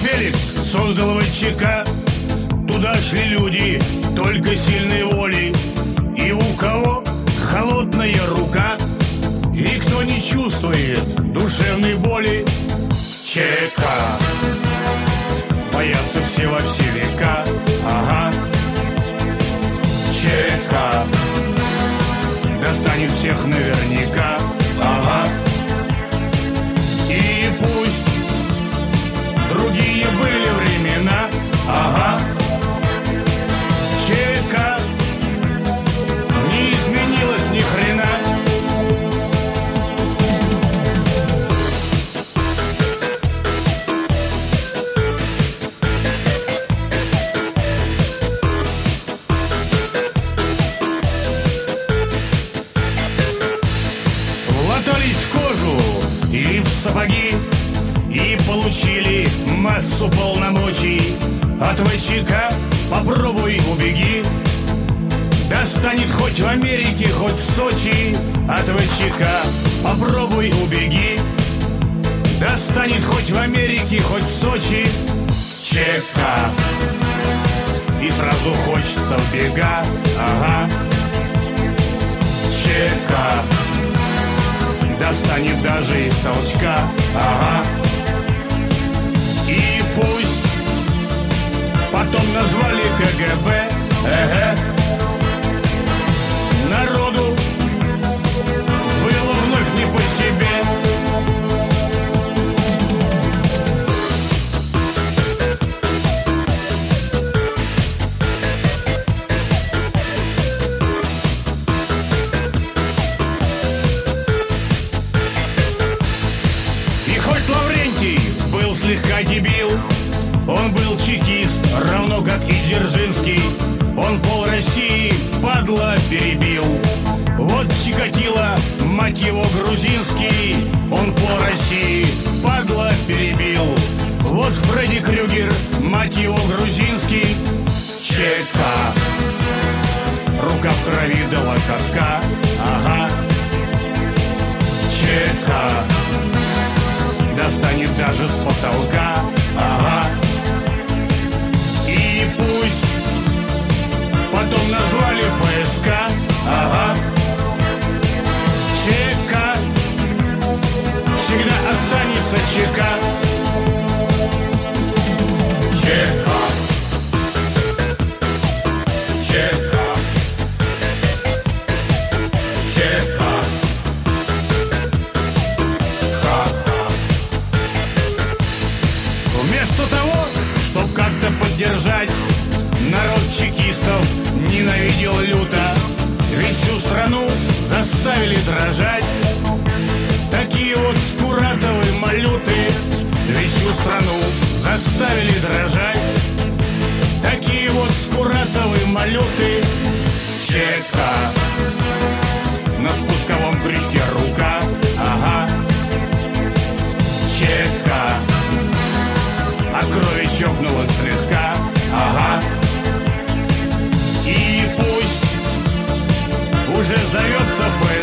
Феликс создал ВЧК. Туда шли люди только сильной воли, и у кого холодная рука, и кто не чувствует душевной боли. ЧК боятся все во все века. Ага. ЧК достанет всех наверняка. Ага. И пусть другие были времена. Ага. ЧК не изменилось ни хрена. Латались в кожу и в сапоги и получили массу полномочий. От ВЧК попробуй убеги. Достанет хоть в Америке, хоть в Сочи. От ВЧК попробуй убеги. Достанет хоть в Америке, хоть в Сочи. ЧК и сразу хочется в бега. Ага. ЧК достанет даже из толчка. Ага. И пусть потом назвали КГБ. Народу было вновь не по себе. И хоть Лаврентий был слегка дебил, он был чекист, равно как и Дзержинский. Он пол России, падла, перебил. Вот Чикатило, мать его, грузинский. Он пол России, падла, перебил. Вот Фредди Крюгер, мать его, грузинский. ЧК рука в крови до локотка. Ага. ЧК достанет даже с потолка. Ага. И пусть потом назвали ФСК. Ага. ЧК всегда останется ЧК. ЧК. ЧК. ЧК. Ха-ха. Вместо того, чтоб как-то поддержать, народ чекистов ненавидел люто, ведь всю страну заставили дрожать. Такие вот Скуратовы малюты, ведь всю страну заставили дрожать. Такие вот Скуратовы малюты. ЧК на спусковом крючке рука. Ага. ЧК от крови чокнула слегка. Ага. И пусть уже зовется ФСК.